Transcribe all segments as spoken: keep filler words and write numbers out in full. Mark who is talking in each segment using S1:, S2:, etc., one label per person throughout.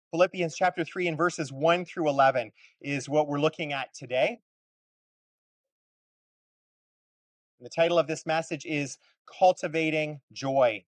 S1: Philippians chapter three and verses one through eleven is what we're looking at today. And the title of this message is Cultivating Joy.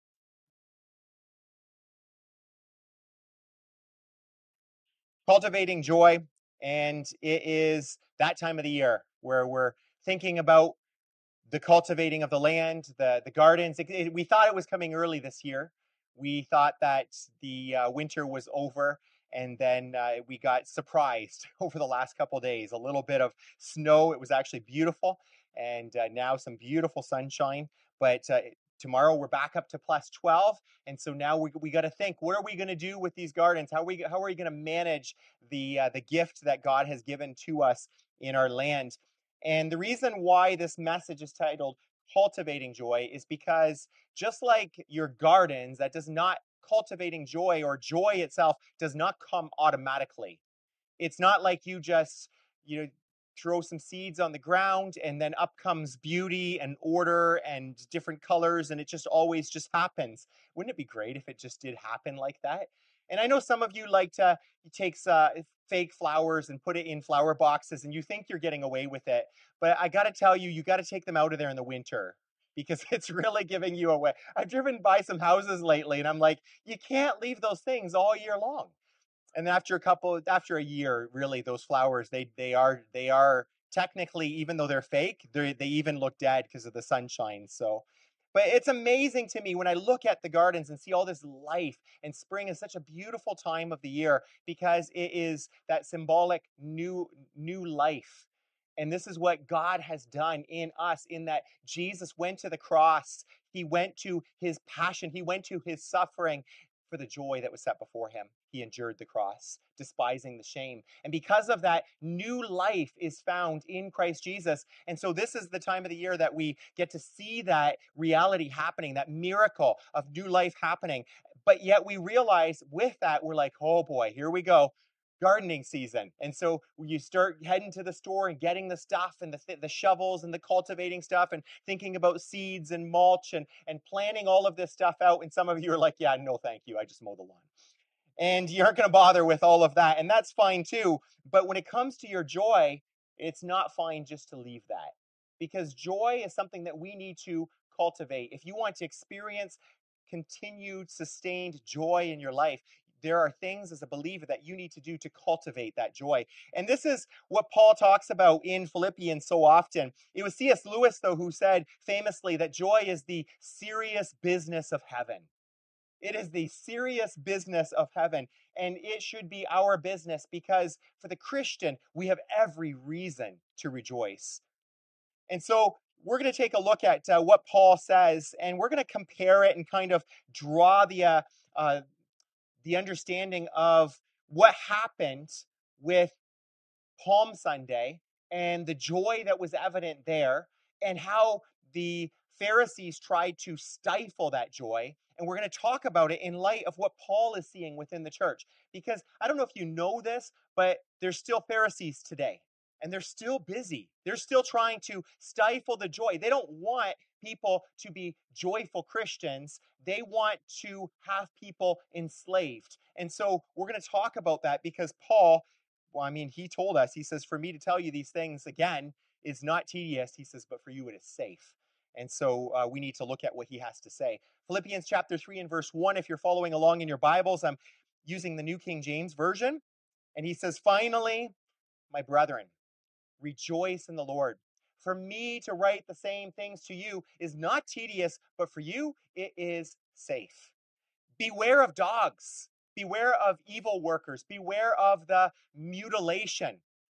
S1: Cultivating joy, and it is that time of the year where we're thinking about the cultivating of the land, the, the gardens. It, it, we thought it was coming early this year. We thought that the uh, winter was over, and then uh, we got surprised over the last couple of days. A little bit of snow. It was actually beautiful, and uh, now some beautiful sunshine. But uh, tomorrow we're back up to plus twelve, and so now we, we got to think, what are we going to do with these gardens? How are we, how are we going to manage the, uh, the gift that God has given to us in our land? And the reason why this message is titled Cultivating Joy is because just like your gardens, that does not, cultivating joy or joy itself does not come automatically. It's not like you just, you know, throw some seeds on the ground and then up comes beauty and order and different colors and it just always just happens. Wouldn't it be great if it just did happen like that? And I know some of you like to take uh, fake flowers and put it in flower boxes and you think you're getting away with it. But I got to tell you, you got to take them out of there in the winter because it's really giving you away. I've driven by some houses lately and I'm like, you can't leave those things all year long. And after a couple, after a year, really, those flowers, they they are they are technically, even though they're fake, they they even look dead because of the sunshine. So, but it's amazing to me when I look at the gardens and see all this life. And spring is such a beautiful time of the year because it is that symbolic new new life. And this is what God has done in us, in that Jesus went to the cross. He went to his passion. He went to his suffering for the joy that was set before him. He endured the cross, despising the shame. And because of that, new life is found in Christ Jesus. And so this is the time of the year that we get to see that reality happening, that miracle of new life happening. But yet we realize with that, we're like, oh boy, here we go. Gardening season. And so you start heading to the store and getting the stuff and the, th- the shovels and the cultivating stuff and thinking about seeds and mulch and, and planning all of this stuff out. And some of you are like, yeah, no, thank you. I just mow the lawn. And you aren't going to bother with all of that. And that's fine too. But when it comes to your joy, it's not fine just to leave that. Because joy is something that we need to cultivate. If you want to experience continued, sustained joy in your life, there are things as a believer that you need to do to cultivate that joy. And this is what Paul talks about in Philippians so often. It was C S Lewis, though, who said famously that joy is the serious business of heaven. It is the serious business of heaven, and it should be our business because for the Christian, we have every reason to rejoice. And so we're going to take a look at uh, what Paul says, and we're going to compare it and kind of draw the uh, uh, the understanding of what happened with Palm Sunday and the joy that was evident there, and how the Pharisees tried to stifle that joy. And we're going to talk about it in light of what Paul is seeing within the church. Because I don't know if you know this, but there's still Pharisees today. And they're still busy. They're still trying to stifle the joy. They don't want people to be joyful Christians. They want to have people enslaved. And so we're going to talk about that because Paul, well, I mean, he told us, he says, for me to tell you these things again is not tedious. He says, but for you it is safe. And so uh, we need to look at what he has to say. Philippians chapter three and verse one, if you're following along in your Bibles, I'm using the New King James Version. And he says, finally, my brethren, rejoice in the Lord. For me to write the same things to you is not tedious, but for you it is safe. Beware of dogs. Beware of evil workers. Beware of the mutilation.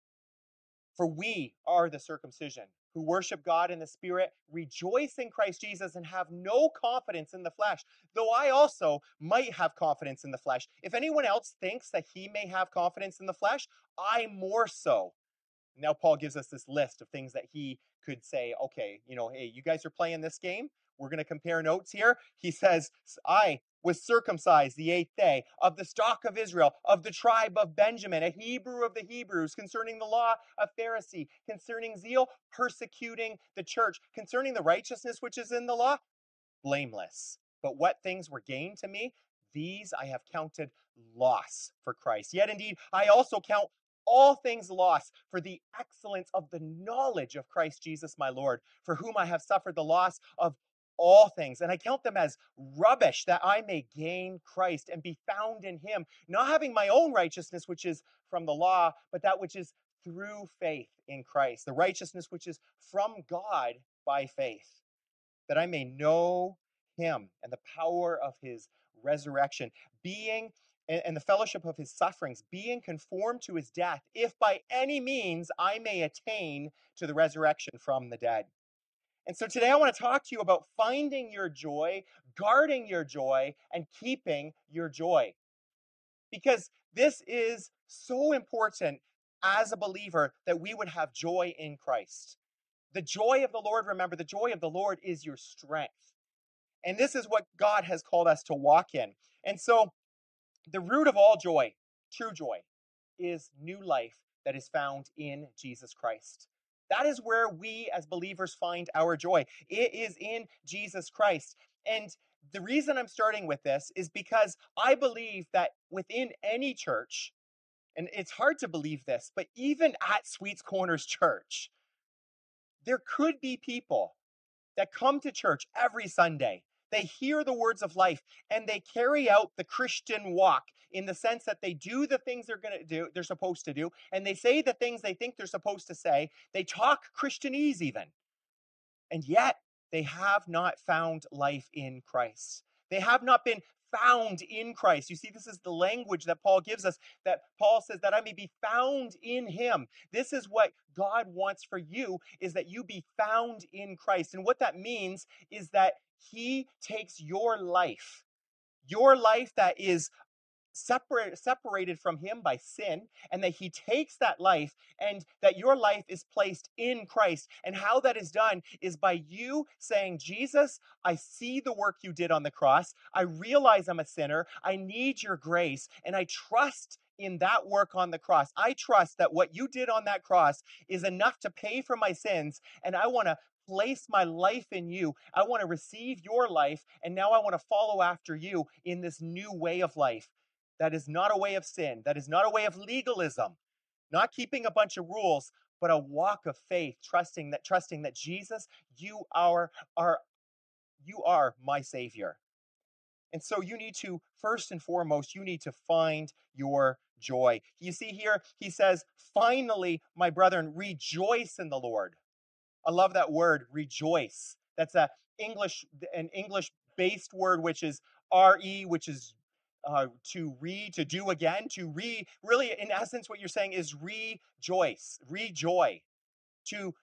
S1: For we are the circumcision who worship God in the Spirit, rejoice in Christ Jesus, and have no confidence in the flesh. Though I also might have confidence in the flesh. If anyone else thinks that he may have confidence in the flesh, I more so. Now Paul gives us this list of things that he could say, okay, you know, hey, you guys are playing this game. We're going to compare notes here. He says, I was circumcised the eighth day, of the stock of Israel, of the tribe of Benjamin, a Hebrew of the Hebrews, concerning the law, a Pharisee, concerning zeal, persecuting the church, concerning the righteousness which is in the law, blameless. But what things were gained to me, these I have counted loss for Christ. Yet indeed, I also count all things lost for the excellence of the knowledge of Christ Jesus my Lord, for whom I have suffered the loss of all things, and I count them as rubbish, that I may gain Christ and be found in him, not having my own righteousness, which is from the law, but that which is through faith in Christ, the righteousness which is from God by faith, that I may know him and the power of his resurrection, being and the fellowship of his sufferings, being conformed to his death, if by any means I may attain to the resurrection from the dead. And so today I want to talk to you about finding your joy, guarding your joy, and keeping your joy. Because this is so important as a believer that we would have joy in Christ. The joy of the Lord, remember, the joy of the Lord is your strength. And this is what God has called us to walk in. And so the root of all joy, true joy, is new life that is found in Jesus Christ. That is where we as believers find our joy. It is in Jesus Christ. And the reason I'm starting with this is because I believe that within any church, and it's hard to believe this, but even at Sweets Corners Church, there could be people that come to church every Sunday. They hear the words of life and they carry out the Christian walk in the sense that they do the things they're going to do, they're supposed to do, and they say the things they think they're supposed to say. They talk Christianese even. And yet they have not found life in Christ. They have not been found in Christ. You see, this is the language that Paul gives us, that Paul says that I may be found in him. This is what God wants for you, is that you be found in Christ. And what that means is that he takes your life, your life that is separate, separated from him by sin, and that he takes that life and that your life is placed in Christ. And how that is done is by you saying, Jesus, I see the work you did on the cross. I realize I'm a sinner. I need your grace, and I trust in that work on the cross. I trust that what you did on that cross is enough to pay for my sins, and I want to place my life in you. I want to receive your life, and now I want to follow after you in this new way of life. That is not a way of sin. That is not a way of legalism, not keeping a bunch of rules, but a walk of faith, trusting that trusting that Jesus, you are, are you are my Savior. And so you need to, first and foremost, you need to find your joy. You see here, he says, finally, my brethren, rejoice in the Lord. I love that word, rejoice. That's a English, an English-based word, which is re, which is uh, to re, to do again, to re. Really, in essence, what you're saying is rejoice, rejoy, to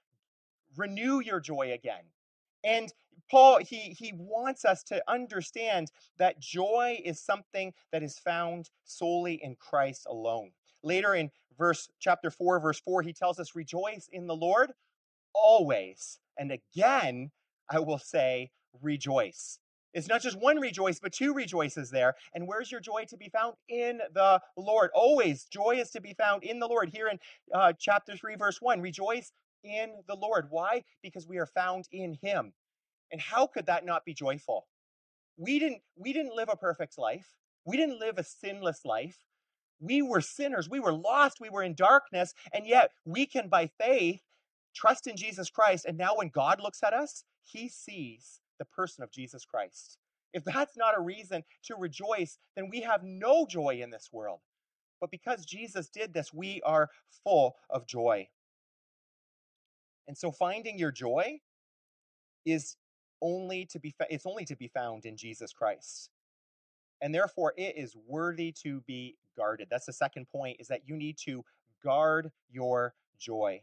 S1: renew your joy again. And Paul, he he wants us to understand that joy is something that is found solely in Christ alone. Later in verse chapter four, verse four, he tells us, rejoice in the Lord always. And again, I will say, rejoice. It's not just one rejoice, but two rejoices there. And where's your joy to be found? In the Lord. Always, joy is to be found in the Lord. Here in uh, chapter three, verse one, rejoice in the Lord. Why? Because we are found in him. And how could that not be joyful? We didn't, we didn't live a perfect life. We didn't live a sinless life. We were sinners. We were lost. We were in darkness. And yet we can, by faith, trust in Jesus Christ. And now when God looks at us, he sees the person of Jesus Christ. If that's not a reason to rejoice, then we have no joy in this world. But because Jesus did this, we are full of joy. And so finding your joy is only to be it's only to be found in Jesus Christ. And therefore it is worthy to be guarded. That's the second point, is that you need to guard your joy.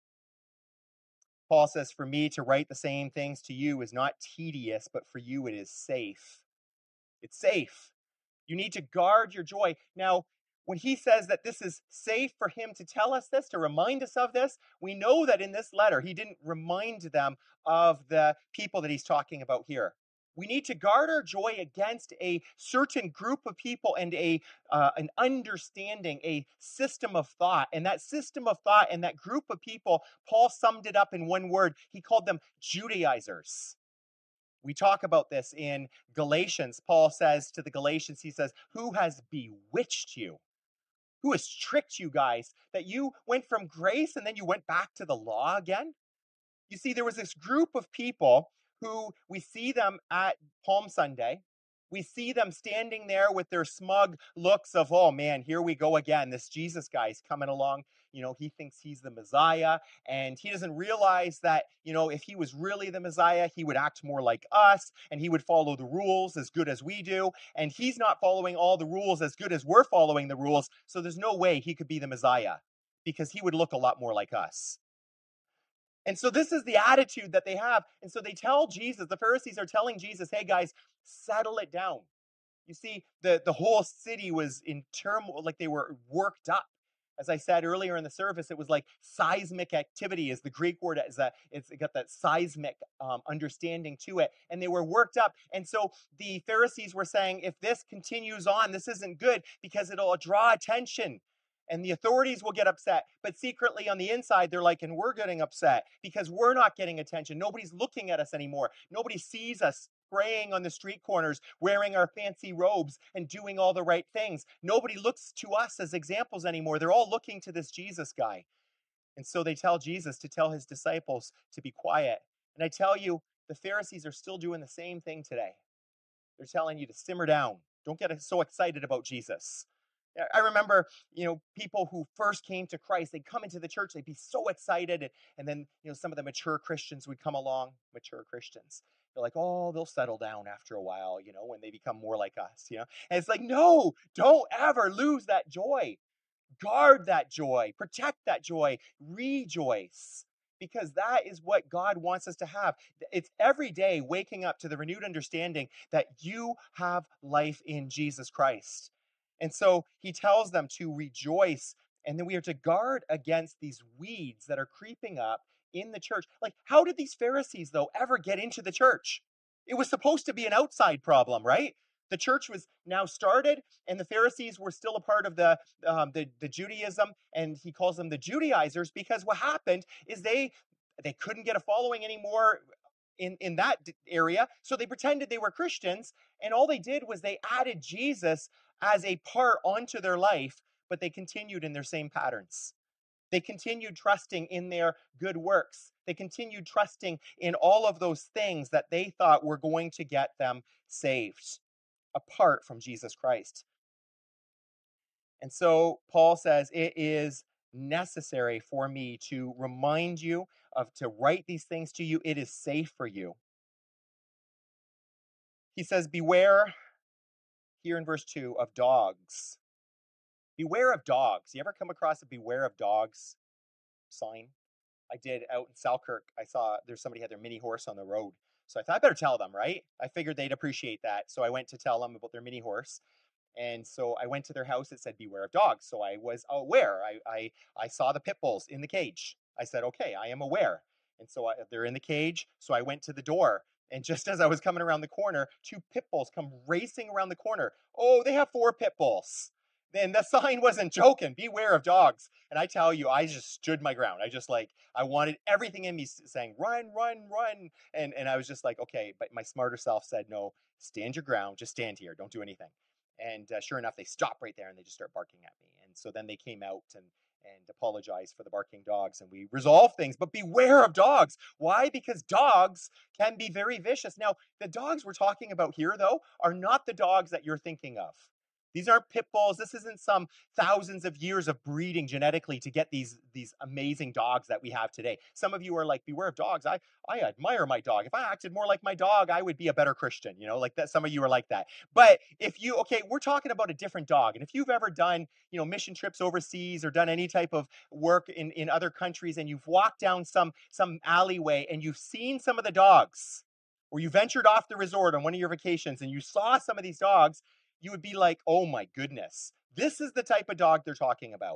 S1: Paul says, for me to write the same things to you is not tedious, but for you it is safe. It's safe. You need to guard your joy. Now, when he says that this is safe for him to tell us this, to remind us of this, we know that in this letter, he didn't remind them of the people that he's talking about here. We need to guard our joy against a certain group of people and a uh, an understanding, a system of thought. And that system of thought and that group of people, Paul summed it up in one word. He called them Judaizers. We talk about this in Galatians. Paul says to the Galatians, he says, who has bewitched you? Who has tricked you guys that you went from grace and then you went back to the law again? You see, there was this group of people who we see them at Palm Sunday. We see them standing there with their smug looks of, oh man, here we go again. This Jesus guy is coming along. You know, he thinks he's the Messiah, and he doesn't realize that, you know, if he was really the Messiah, he would act more like us, and he would follow the rules as good as we do. And he's not following all the rules as good as we're following the rules. So there's no way he could be the Messiah, because he would look a lot more like us. And so this is the attitude that they have. And so they tell Jesus, the Pharisees are telling Jesus, hey guys, settle it down. You see, the, the whole city was in turmoil, like they were worked up. As I said earlier in the service, it was like seismic activity is the Greek word. Is that it's got that seismic um, understanding to it. And they were worked up. And so the Pharisees were saying, if this continues on, this isn't good because it'll draw attention. And the authorities will get upset. But secretly on the inside, they're like, and we're getting upset because we're not getting attention. Nobody's looking at us anymore. Nobody sees us praying on the street corners, wearing our fancy robes and doing all the right things. Nobody looks to us as examples anymore. They're all looking to this Jesus guy. And so they tell Jesus to tell his disciples to be quiet. And I tell you, the Pharisees are still doing the same thing today. They're telling you to simmer down. Don't get so excited about Jesus. I remember, you know, people who first came to Christ, they'd come into the church, they'd be so excited. And, and then, you know, some of the mature Christians would come along, mature Christians. They're like, oh, they'll settle down after a while, you know, when they become more like us, you know. And it's like, no, don't ever lose that joy. Guard that joy. Protect that joy. Rejoice. Because that is what God wants us to have. It's every day waking up to the renewed understanding that you have life in Jesus Christ. And so he tells them to rejoice, and then we are to guard against these weeds that are creeping up in the church. Like, how did these Pharisees, though, ever get into the church? It was supposed to be an outside problem, right? The church was now started, and the Pharisees were still a part of the, um, the, the Judaism, and he calls them the Judaizers, because what happened is they they couldn't get a following anymore in, in that area, so they pretended they were Christians, and all they did was they added Jesus as a part onto their life, but they continued in their same patterns. They continued trusting in their good works. They continued trusting in all of those things that they thought were going to get them saved, apart from Jesus Christ. And so Paul says it is necessary for me to remind you of, to write these things to you. It is safe for you. He says, beware, here in verse two, of dogs. Beware of dogs. You ever come across a beware of dogs sign? I did out in Selkirk. I saw there's somebody had their mini horse on the road. So I thought I better tell them, right? I figured they'd appreciate that. So I went to tell them about their mini horse. And so I went to their house. It said, beware of dogs. So I was aware. I, I, I saw the pit bulls in the cage. I said, okay, I am aware. And so I, they're in the cage. So I went to the door. And just as I was coming around the corner, two pit bulls come racing around the corner. Oh, they have four pit bulls. Then the sign wasn't joking. Beware of dogs. And I tell you, I just stood my ground. I just like, I wanted everything in me saying, run, run, run. And, and I was just like, okay, but my smarter self said, no, stand your ground. Just stand here. Don't do anything. And uh, sure enough, they stop right there and they just start barking at me. And so then they came out and and apologized for the barking dogs, and we resolved things. But beware of dogs. Why? Because dogs can be very vicious. Now, the dogs we're talking about here, though, are not the dogs that you're thinking of. These aren't pit bulls. This isn't some thousands of years of breeding genetically to get these, these amazing dogs that we have today. Some of you are like, beware of dogs. I, I admire my dog. If I acted more like my dog, I would be a better Christian. You know, like that. Some of you are like that. But if you, okay, we're talking about a different dog. And if you've ever done, you know, mission trips overseas or done any type of work in, in other countries, and you've walked down some, some alleyway and you've seen some of the dogs, or you ventured off the resort on one of your vacations and you saw some of these dogs, you would be like, oh my goodness, this is the type of dog they're talking about.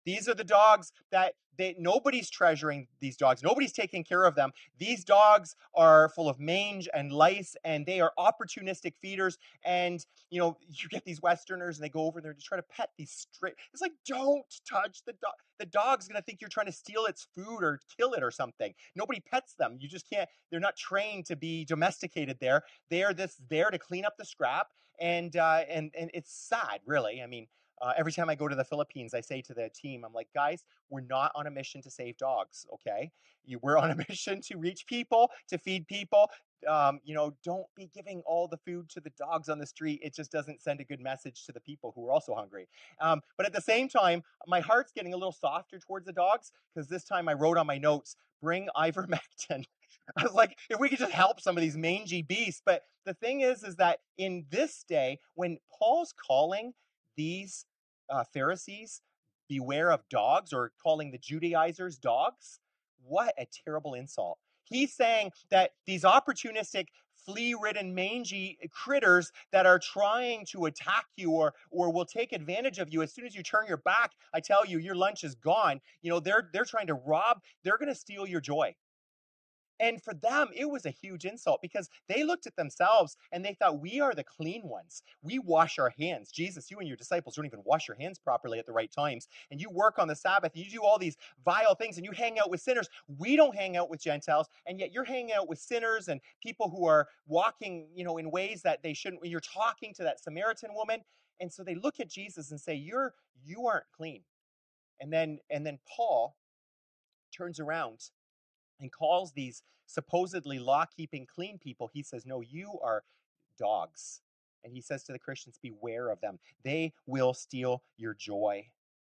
S1: These are the dogs that they, nobody's treasuring these dogs. Nobody's taking care of them. These dogs are full of mange and lice, and they are opportunistic feeders. And, you know, you get these Westerners, and they go over there to try to pet these stray. It's like, don't touch the dog. The dog's going to think you're trying to steal its food or kill it or something. Nobody pets them. You just can't. They're not trained to be domesticated there. They are this there to clean up the scrap. And, uh, and, and it's sad, really. I mean, uh, every time I go to the Philippines, I say to the team, I'm like, guys, we're not on a mission to save dogs, okay? You, we're on a mission to reach people, to feed people. Um, you know, don't be giving all the food to the dogs on the street. It just doesn't send a good message to the people who are also hungry. Um, but at the same time, my heart's getting a little softer towards the dogs because this time I wrote on my notes, bring ivermectin. I was like, if we could just help some of these mangy beasts. But the thing is, is that in this day, when Paul's calling these uh, Pharisees beware of dogs, or calling the Judaizers dogs, what a terrible insult. He's saying that these opportunistic, flea-ridden, mangy critters that are trying to attack you or or will take advantage of you as soon as you turn your back, I tell you, your lunch is gone. You know, they're they're trying to rob, they're going to steal your joy. And for them, it was a huge insult because they looked at themselves and they thought, we are the clean ones. We wash our hands. Jesus, you and your disciples don't even wash your hands properly at the right times. And you work on the Sabbath. And you do all these vile things and you hang out with sinners. We don't hang out with Gentiles. And yet you're hanging out with sinners and people who are walking, you know, in ways that they shouldn't. You're talking to that Samaritan woman. And so they look at Jesus and say, you're, you aren't clean. And then, and then Paul turns around and calls these supposedly law-keeping clean people, he says, no, you are dogs. And he says to the Christians, beware of them. They will steal your joy.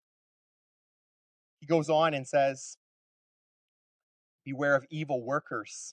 S1: He goes on and says, beware of evil workers.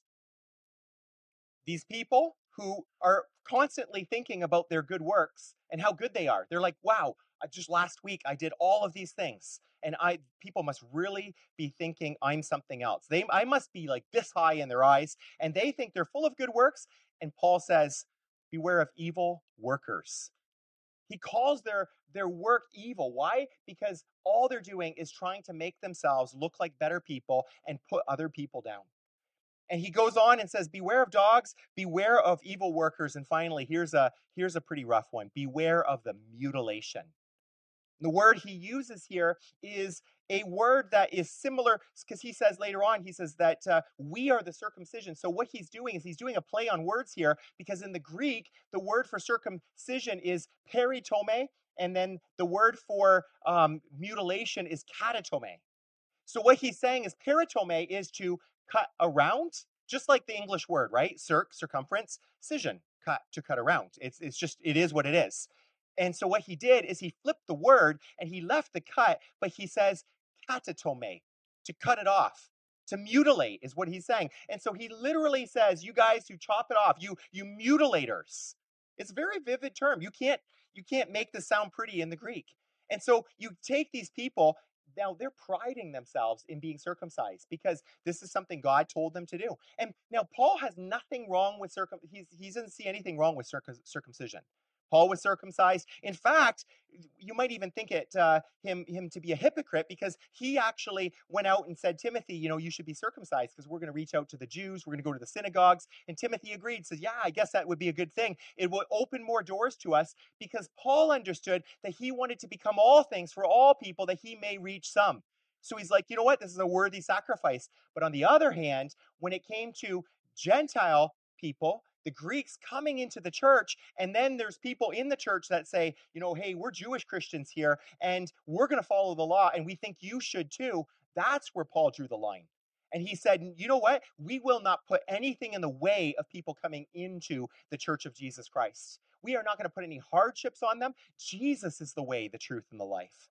S1: These people who are constantly thinking about their good works and how good they are. They're like, wow, just last week I did all of these things. And I people must really be thinking I'm something else. They I must be like this high in their eyes. And they think they're full of good works. And Paul says, beware of evil workers. He calls their, their work evil. Why? Because all they're doing is trying to make themselves look like better people and put other people down. And he goes on and says, beware of dogs, beware of evil workers. And finally, here's a, here's a pretty rough one. Beware of the mutilation. The word he uses here is a word that is similar, because he says later on, he says that uh, we are the circumcision. So what he's doing is he's doing a play on words here, because in the Greek, the word for circumcision is peritome, and then the word for um, mutilation is katatome. So what he's saying is peritome is to cut around, just like the English word, right? Circ, circumference, scission, cut, to cut around. It's, it's just, it is what it is. And so what he did is he flipped the word and he left the cut, but he says katatome, to cut it off, to mutilate is what he's saying. And so he literally says, you guys who chop it off, you you mutilators. It's a very vivid term. You can't you can't make this sound pretty in the Greek. And so you take these people, now they're priding themselves in being circumcised because this is something God told them to do. And now Paul has nothing wrong with circum he's, he doesn't see anything wrong with circum circumcision. Paul was circumcised. In fact, you might even think it uh, him him to be a hypocrite, because he actually went out and said, Timothy, you know, you should be circumcised because we're going to reach out to the Jews. We're going to go to the synagogues. And Timothy agreed, says, yeah, I guess that would be a good thing. It will open more doors to us, because Paul understood that he wanted to become all things for all people, that he may reach some. So he's like, you know what? This is a worthy sacrifice. But on the other hand, when it came to Gentile people, the Greeks coming into the church, and then there's people in the church that say, you know, hey, we're Jewish Christians here, and we're going to follow the law, and we think you should too. That's where Paul drew the line. And he said, you know what? We will not put anything in the way of people coming into the church of Jesus Christ. We are not going to put any hardships on them. Jesus is the way, the truth, and the life.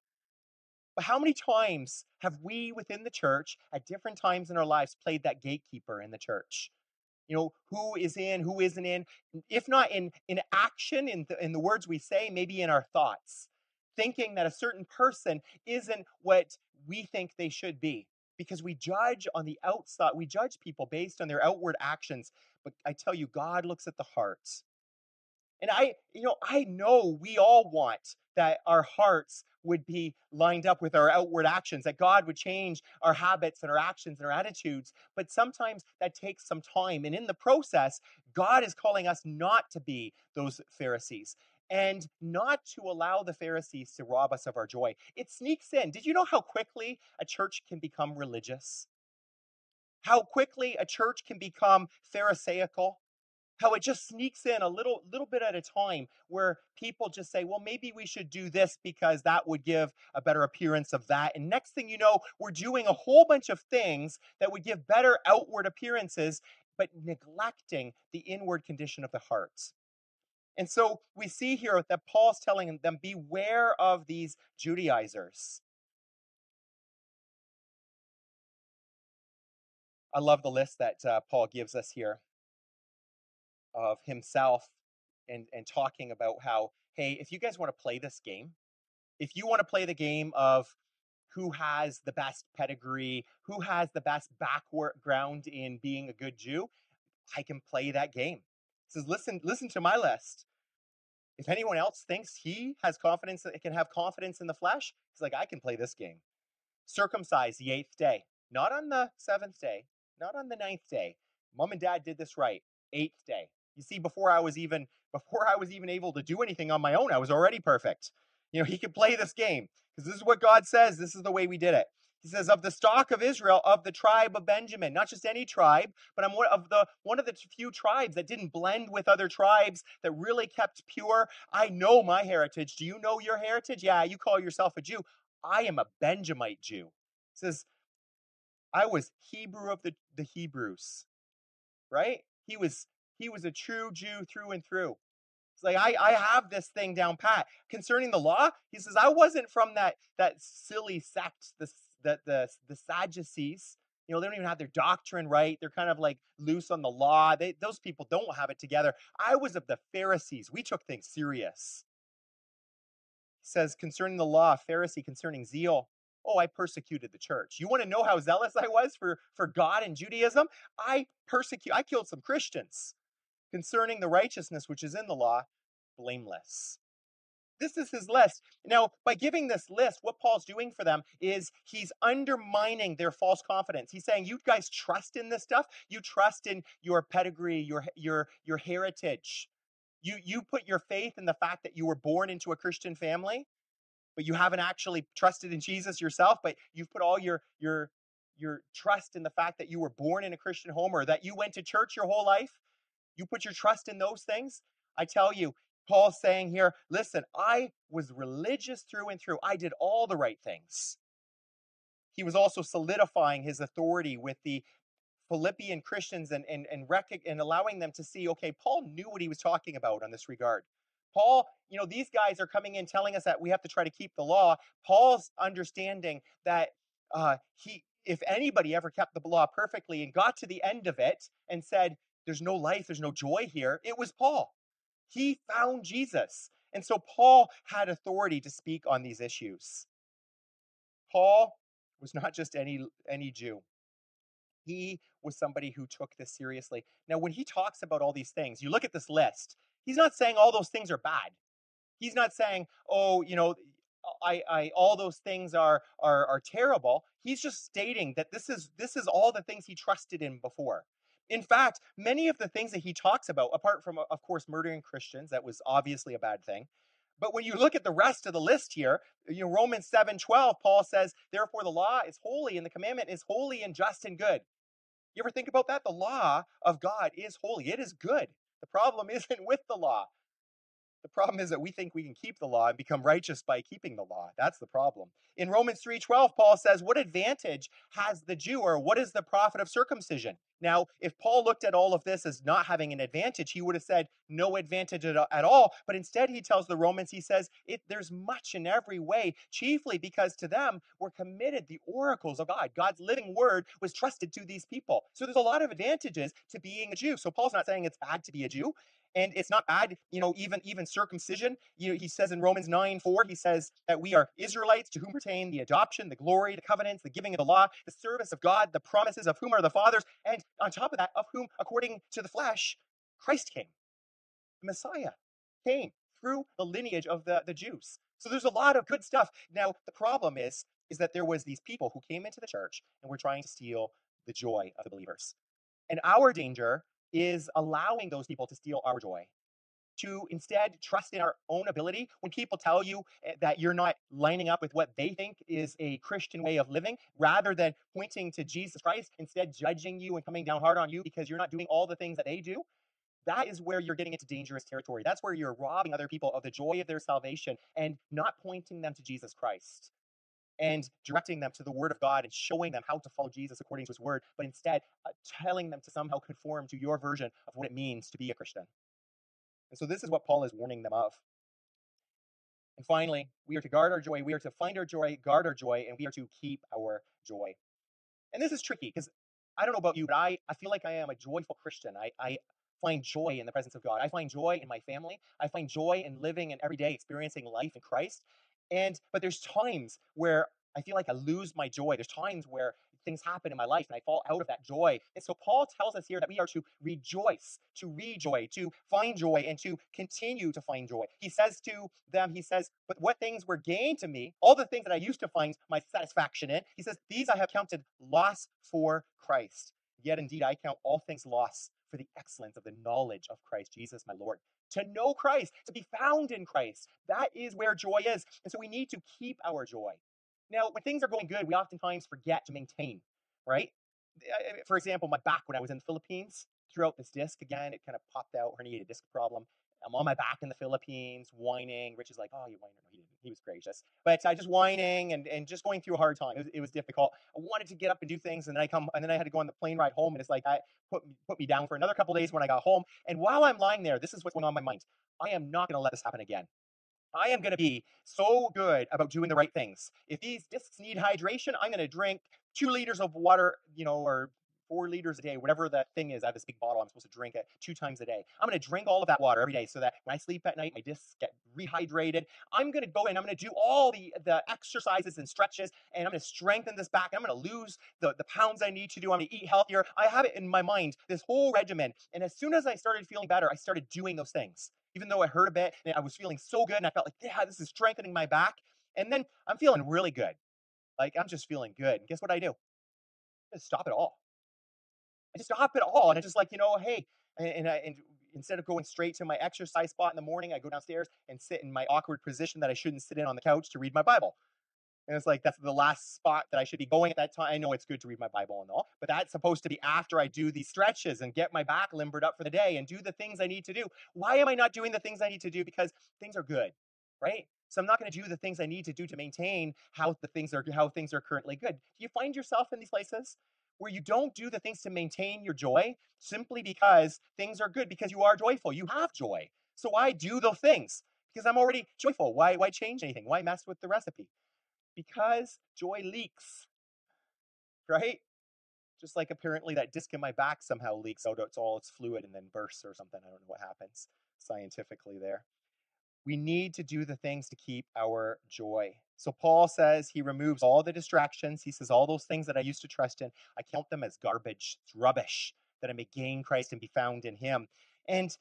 S1: But how many times have we within the church at different times in our lives played that gatekeeper in the church? You know, who is in, who isn't in, if not in, in action, in the, in the words we say, maybe in our thoughts, thinking that a certain person isn't what we think they should be, because we judge on the outside. We judge people based on their outward actions. But I tell you, God looks at the heart. And I, you know, I know we all want that our hearts would be lined up with our outward actions, that God would change our habits and our actions and our attitudes. But sometimes that takes some time. And in the process, God is calling us not to be those Pharisees and not to allow the Pharisees to rob us of our joy. It sneaks in. Did you know how quickly a church can become religious? How quickly a church can become Pharisaical? How it just sneaks in a little little bit at a time, where people just say, well, maybe we should do this because that would give a better appearance of that. And next thing you know, we're doing a whole bunch of things that would give better outward appearances, but neglecting the inward condition of the heart. And so we see here that Paul's telling them, beware of these Judaizers. I love the list that uh, Paul gives us here of himself, and, and talking about how, hey, if you guys want to play this game, if you want to play the game of who has the best pedigree, who has the best background in being a good Jew, I can play that game. He says, listen, listen to my list. If anyone else thinks he has confidence, that it can have confidence in the flesh, he's like, I can play this game. Circumcised the eighth day, not on the seventh day, not on the ninth day. Mom and dad did this right. Eighth day. You see, before I was even before I was even able to do anything on my own, I was already perfect. You know, he could play this game because this is what God says. This is the way we did it. He says, of the stock of Israel, of the tribe of Benjamin, not just any tribe, but I'm one of the one of the few tribes that didn't blend with other tribes, that really kept pure. I know my heritage. Do you know your heritage? Yeah, you call yourself a Jew. I am a Benjamite Jew. It says, I was Hebrew of the, the Hebrews, right? He was he was a true Jew through and through. It's like, I, I have this thing down pat. Concerning the law, he says, I wasn't from that that silly sect, the, the, the, the Sadducees. You know, they don't even have their doctrine right. They're kind of like loose on the law. They, those people don't have it together. I was of the Pharisees. We took things serious. He says, concerning the law, Pharisee, concerning zeal, oh, I persecuted the church. You want to know how zealous I was for, for God and Judaism? I persecute, I killed some Christians. Concerning the righteousness which is in the law, blameless. This is his list. Now, by giving this list, what Paul's doing for them is he's undermining their false confidence. He's saying, you guys trust in this stuff. You trust in your pedigree, your, your, your heritage. You, you put your faith in the fact that you were born into a Christian family, but you haven't actually trusted in Jesus yourself, but you've put all your, your, your trust in the fact that you were born in a Christian home, or that you went to church your whole life. You put your trust in those things. I tell you, Paul's saying here, listen, I was religious through and through. I did all the right things. He was also solidifying his authority with the Philippian Christians, and, and, and, rec- and allowing them to see, okay, Paul knew what he was talking about on this regard. Paul, you know, these guys are coming in telling us that we have to try to keep the law. Paul's understanding that uh, he, if anybody ever kept the law perfectly and got to the end of it and said, there's no life, there's no joy here, it was Paul. He found Jesus. And so Paul had authority to speak on these issues. Paul was not just any, any Jew. He was somebody who took this seriously. Now, when he talks about all these things, you look at this list, he's not saying all those things are bad. He's not saying, oh, you know, I, I, all those things are, are, are terrible. He's just stating that this is, this is all the things he trusted in before. In fact, many of the things that he talks about, apart from, of course, murdering Christians, that was obviously a bad thing. But when you look at the rest of the list here, you know, Romans seven twelve, Paul says, therefore the law is holy and the commandment is holy and just and good. You ever think about that? The law of God is holy. It is good. The problem isn't with the law. The problem is that we think we can keep the law and become righteous by keeping the law. That's the problem. In Romans three twelve, Paul says, what advantage has the Jew, or what is the profit of circumcision? Now, if Paul looked at all of this as not having an advantage, he would have said no advantage at, at all. But instead, he tells the Romans, he says, it, there's much in every way, chiefly because to them were committed the oracles of God. God's living word was trusted to these people. So there's a lot of advantages to being a Jew. So Paul's not saying it's bad to be a Jew. And it's not bad, you know, even even circumcision. You know, he says in Romans nine four, he says that we are Israelites, to whom pertain the adoption, the glory, the covenants, the giving of the law, the service of God, the promises of whom are the fathers, and on top of that, of whom, according to the flesh, Christ came, the Messiah. came through the lineage of the, the Jews. So there's a lot of good stuff. Now, the problem is, is that there was these people who came into the church and were trying to steal the joy of the believers. And our danger is allowing those people to steal our joy, to instead trust in our own ability. When people tell you that you're not lining up with what they think is a Christian way of living, rather than pointing to Jesus Christ, instead judging you and coming down hard on you because you're not doing all the things that they do, that is where you're getting into dangerous territory. That's where you're robbing other people of the joy of their salvation and not pointing them to Jesus Christ and directing them to the Word of God and showing them how to follow Jesus according to His Word, but instead uh, telling them to somehow conform to your version of what it means to be a Christian. And so this is what Paul is warning them of. And finally, we are to guard our joy. We are to find our joy, guard our joy, and we are to keep our joy. And this is tricky because I don't know about you, but I, I feel like I am a joyful Christian. I, I find joy in the presence of God. I find joy in my family. I find joy in living and every day experiencing life in Christ. And but there's times where I feel like I lose my joy. There's times where things happen in my life and I fall out of that joy. And so Paul tells us here that we are to rejoice, to rejoy, to find joy, and to continue to find joy. He says to them, he says, but what things were gain to me, all the things that I used to find my satisfaction in, he says, these I have counted loss for Christ. Yet indeed I count all things loss for the excellence of the knowledge of Christ Jesus my Lord. To know Christ, to be found in Christ, that is where joy is. And so we need to keep our joy. Now, when things are going good, we oftentimes forget to maintain, right? For example, my back when I was in the Philippines, threw out this disc again. It kind of popped out, herniated disc problem. I'm on my back in the Philippines, whining. Rich is like, oh, you whiner. No, he didn't. He was gracious. But I uh, just whining and, and just going through a hard time. It was, it was difficult. I wanted to get up and do things, and then I come, and then I had to go on the plane ride home, and it's like I put put me down for another couple of days when I got home. And while I'm lying there, this is what's going on in my mind. I am not going to let this happen again. I am going to be so good about doing the right things. If these discs need hydration, I'm going to drink two liters of water, you know, or four liters a day, whatever that thing is. I have this big bottle. I'm supposed to drink it two times a day. I'm going to drink all of that water every day so that when I sleep at night, my discs get rehydrated. I'm going to go in. I'm going to do all the, the exercises and stretches, and I'm going to strengthen this back. I'm going to lose the, the pounds I need to do. I'm going to eat healthier. I have it in my mind, this whole regimen. And as soon as I started feeling better, I started doing those things. Even though I hurt a bit and I was feeling so good and I felt like, yeah, this is strengthening my back. And then I'm feeling really good. Like, I'm just feeling good. And guess what I do? I just stop it all. I just stop it all. And I just like, you know, hey, and, and, I, and instead of going straight to my exercise spot in the morning, I go downstairs and sit in my awkward position that I shouldn't sit in on the couch to read my Bible. And it's like, that's the last spot that I should be going at that time. I know it's good to read my Bible and all, but that's supposed to be after I do these stretches and get my back limbered up for the day and do the things I need to do. Why am I not doing the things I need to do? Because things are good, right? So I'm not going to do the things I need to do to maintain how the things are, how things are currently good. Do you find yourself in these places where you don't do the things to maintain your joy simply because things are good, because you are joyful, you have joy? So why do those things? Because I'm already joyful. Why, why change anything? Why mess with the recipe? Because joy leaks, right? Just like apparently that disc in my back somehow leaks out. It's all its fluid and then bursts or something. I don't know what happens scientifically there. We need to do the things to keep our joy. So Paul says he removes all the distractions. He says, all those things that I used to trust in, I count them as garbage, it's rubbish, that I may gain Christ and be found in him. And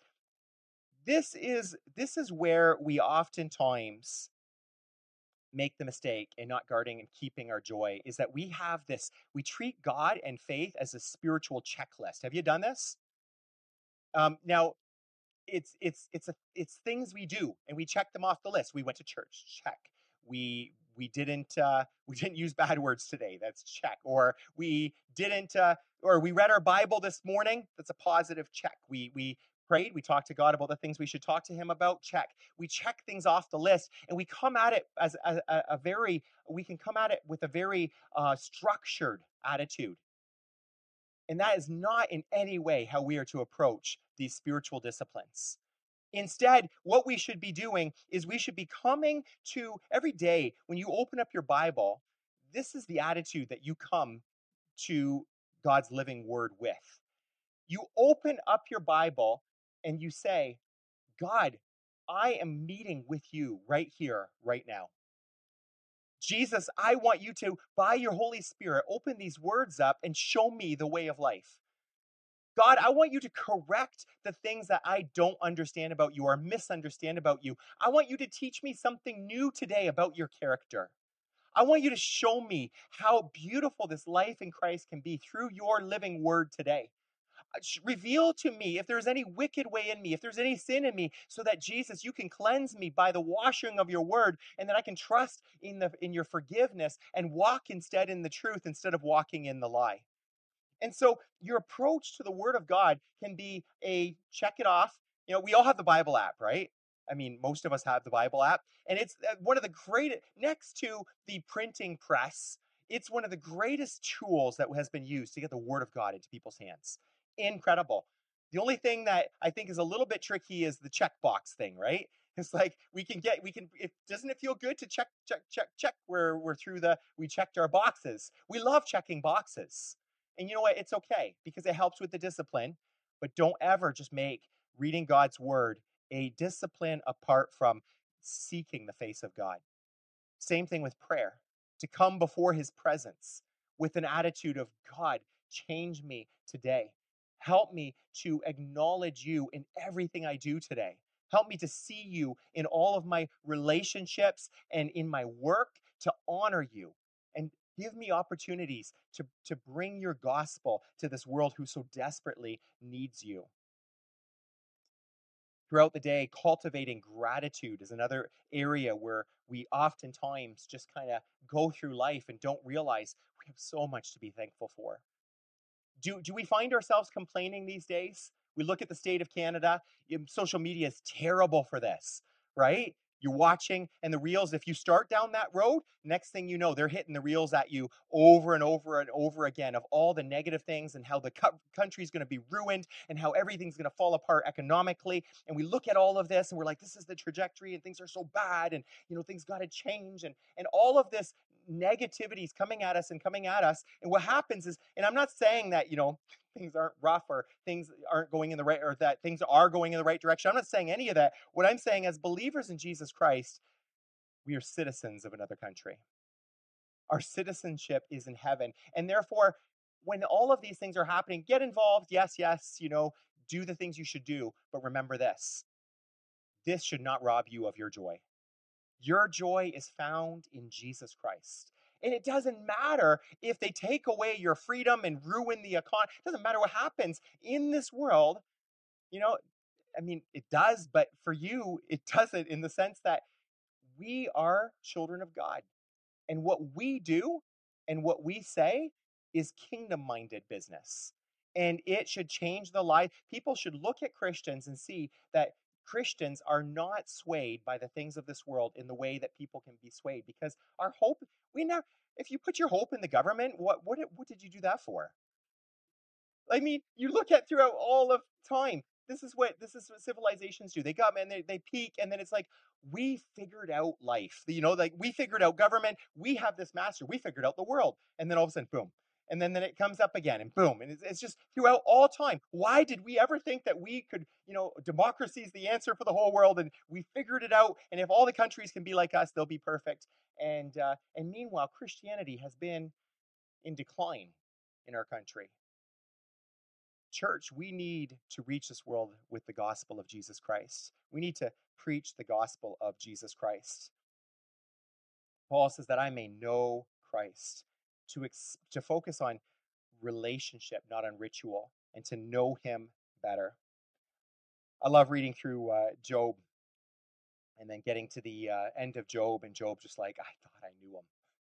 S1: this is this is where we oftentimes make the mistake in not guarding and keeping our joy, is that we have this, we treat God and faith as a spiritual checklist. Have you done this? Um, now, it's it's it's a it's things we do and we check them off the list. We went to church, check. We we didn't uh, we didn't use bad words today. That's check. Or we didn't uh, or we read our Bible this morning. That's a positive check. We we prayed. We talked to God about the things we should talk to Him about. Check. We check things off the list, and we come at it as a, a, a very. We can come at it with a very uh, structured attitude. And that is not in any way how we are to approach these spiritual disciplines. Instead, what we should be doing is we should be coming to every day when you open up your Bible, this is the attitude that you come to God's living word with. You open up your Bible and you say, God, I am meeting with you right here, right now. Jesus, I want you to, by your Holy Spirit, open these words up and show me the way of life. God, I want you to correct the things that I don't understand about you or misunderstand about you. I want you to teach me something new today about your character. I want you to show me how beautiful this life in Christ can be through your living word today. Reveal to me if there's any wicked way in me, if there's any sin in me, so that Jesus, you can cleanse me by the washing of your word, and that I can trust in the in your forgiveness and walk instead in the truth instead of walking in the lie. And so your approach to the Word of God can be a check it off. You know, we all have the Bible app, right? I mean, most of us have the Bible app, and it's uh, one of the great, next to the printing press, it's one of the greatest tools that has been used to get the Word of God into people's hands. Incredible. The only thing that I think is a little bit tricky is the checkbox thing, right? It's like we can get, we can, it doesn't it feel good to check, check, check, check where we're through the, we checked our boxes. We love checking boxes. And you know what? It's okay because it helps with the discipline. But don't ever just make reading God's word a discipline apart from seeking the face of God. Same thing with prayer. To come before his presence with an attitude of, God, change me today. Help me to acknowledge you in everything I do today. Help me to see you in all of my relationships and in my work, to honor you. And give me opportunities to, to bring your gospel to this world who so desperately needs you. Throughout the day, cultivating gratitude is another area where we oftentimes just kind of go through life and don't realize we have so much to be thankful for. Do, do we find ourselves complaining these days? We look at the state of Canada. Social media is terrible for this, right? You're watching, and the reels, if you start down that road, next thing you know, they're hitting the reels at you over and over and over again of all the negative things and how the co- country's going to be ruined and how everything's going to fall apart economically. And we look at all of this and we're like, this is the trajectory and things are so bad and, you know, things got to change. And, and all of this negativity is coming at us and coming at us. And what happens is, and I'm not saying that, you know, things aren't rough or things aren't going in the right, or that things are going in the right direction. I'm not saying any of that. What I'm saying, as believers in Jesus Christ, we are citizens of another country. Our citizenship is in heaven. And therefore, when all of these things are happening, get involved. Yes, yes, you know, do the things you should do. But remember this, this should not rob you of your joy. Your joy is found in Jesus Christ. And it doesn't matter if they take away your freedom and ruin the economy. It doesn't matter what happens in this world. You know, I mean, it does, but for you, it doesn't, in the sense that we are children of God. And what we do and what we say is kingdom minded business. And it should change the life. People should look at Christians and see that Christians are not swayed by the things of this world in the way that people can be swayed, because our hope, we now, if you put your hope in the government, what, what, what did you do that for? I mean, you look at throughout all of time. This is what this is what civilizations do. They got man, they, they peak, and then it's like we figured out life. You know, like we figured out government. We have this master. We figured out the world, and then all of a sudden, boom, and then then it comes up again, and boom, and it's, it's just throughout all time. Why did we ever think that we could? You know, democracy is the answer for the whole world, and we figured it out. And if all the countries can be like us, they'll be perfect. And uh, and meanwhile, Christianity has been in decline in our country. Church, we need to reach this world with the gospel of Jesus Christ. We need to preach the gospel of Jesus Christ. Paul says that I may know Christ, to, ex- to focus on relationship, not on ritual, and to know him better. I love reading through uh, Job and then getting to the uh, end of Job, and Job just like, I thought I knew him.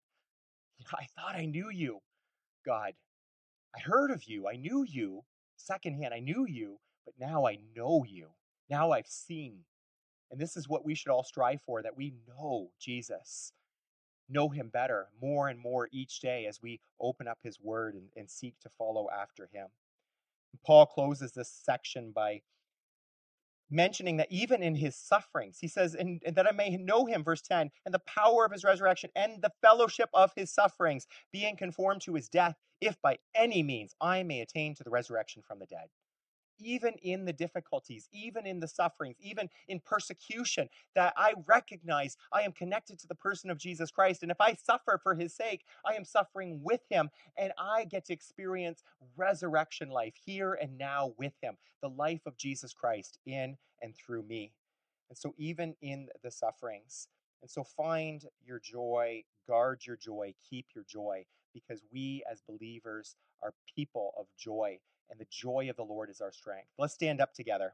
S1: I thought I knew you, God. I heard of you. I knew you secondhand. I knew you, but now I know you. Now I've seen. And this is what we should all strive for, that we know Jesus, know him better, more and more each day as we open up his word and, and seek to follow after him. Paul closes this section by mentioning that even in his sufferings, he says, and, and that I may know him, verse ten, and the power of his resurrection and the fellowship of his sufferings, being conformed to his death, if by any means I may attain to the resurrection from the dead. even in the difficulties, even in the sufferings, even in persecution, that I recognize I am connected to the person of Jesus Christ. And if I suffer for his sake, I am suffering with him, and I get to experience resurrection life here and now with him, the life of Jesus Christ in and through me. And so, even in the sufferings, and so find your joy, guard your joy, keep your joy, because we as believers are people of joy, and the joy of the Lord is our strength. Let's stand up together.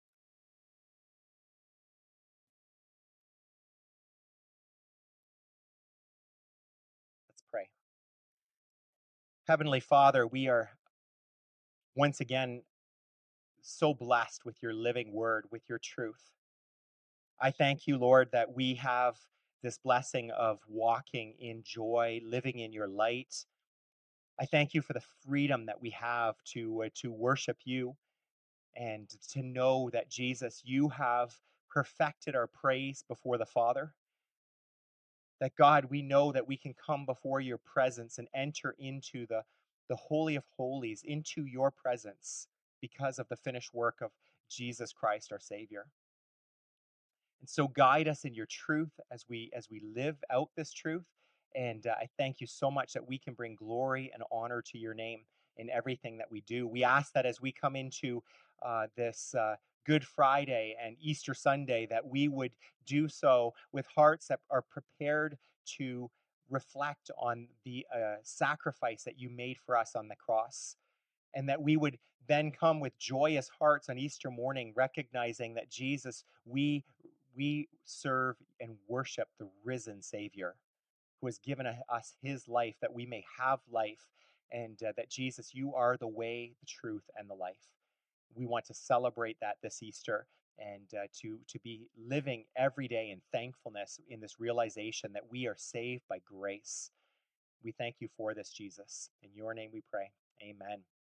S1: Let's pray. Heavenly Father, we are once again so blessed with your living word, with your truth. I thank you, Lord, that we have this blessing of walking in joy, living in your light. I thank you for the freedom that we have to uh, to worship you, and to know that, Jesus, you have perfected our praise before the Father. That, God, we know that we can come before your presence and enter into the, the Holy of Holies, into your presence, because of the finished work of Jesus Christ, our Savior. And so guide us in your truth as we as we live out this truth. And uh, I thank you so much that we can bring glory and honor to your name in everything that we do. We ask that as we come into uh, this uh, Good Friday and Easter Sunday, that we would do so with hearts that are prepared to reflect on the uh, sacrifice that you made for us on the cross, and that we would then come with joyous hearts on Easter morning, recognizing that, Jesus, we we serve and worship the risen Savior who has given us his life that we may have life, and uh, that, Jesus, you are the way, the truth, and the life. We want to celebrate that this Easter, and uh, to to be living every day in thankfulness, in this realization that we are saved by grace. We thank you for this, Jesus. In your name we pray. Amen.